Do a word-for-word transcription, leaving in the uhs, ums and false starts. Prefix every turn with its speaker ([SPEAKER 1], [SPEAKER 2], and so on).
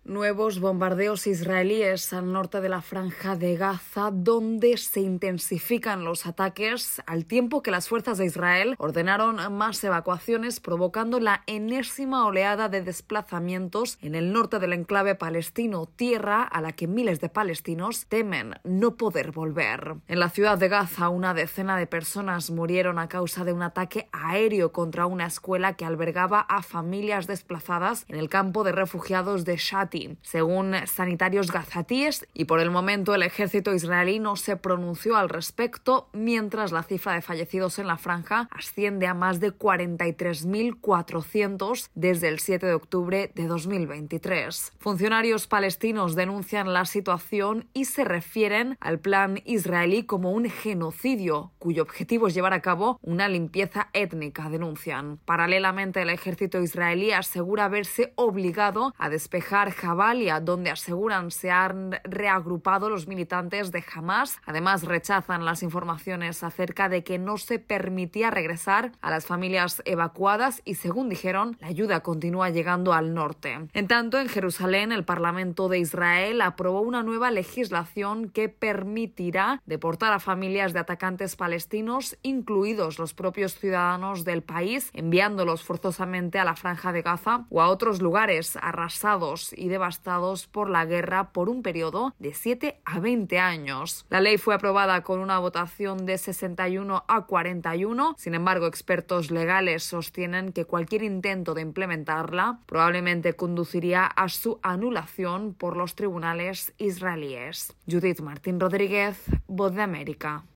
[SPEAKER 1] Nuevos bombardeos israelíes al norte de la Franja de Gaza, donde se intensifican los ataques al tiempo que las fuerzas de Israel ordenaron más evacuaciones, provocando la enésima oleada de desplazamientos en el norte del enclave palestino, tierra a la que miles de palestinos temen no poder volver. En la ciudad de Gaza, una decena de personas murieron a causa de un ataque aéreo contra una escuela que albergaba a familias desplazadas en el campo de refugiados de Shati, según sanitarios gazatíes, y por el momento el ejército israelí no se pronunció al respecto, mientras la cifra de fallecidos en la franja asciende a más de cuarenta y tres mil cuatrocientos desde el siete de octubre de dos mil veintitrés. Funcionarios palestinos denuncian la situación y se refieren al plan israelí como un genocidio, cuyo objetivo es llevar a cabo una limpieza étnica, denuncian. Paralelamente, el ejército israelí asegura haberse obligado a despejar Jabalia, donde aseguran se han reagrupado los militantes de Hamás. Además, rechazan las informaciones acerca de que no se permitía regresar a las familias evacuadas y, según dijeron, la ayuda continúa llegando al norte. En tanto, en Jerusalén, el Parlamento de Israel aprobó una nueva legislación que permitirá deportar a familias de atacantes palestinos, incluidos los propios ciudadanos del país, enviándolos forzosamente a la Franja de Gaza o a otros lugares arrasados y devastados por la guerra por un periodo de siete a veinte años. La ley fue aprobada con una votación de sesenta y uno a cuarenta y uno. Sin embargo, expertos legales sostienen que cualquier intento de implementarla probablemente conduciría a su anulación por los tribunales israelíes. Judith Martín Rodríguez, Voz de América.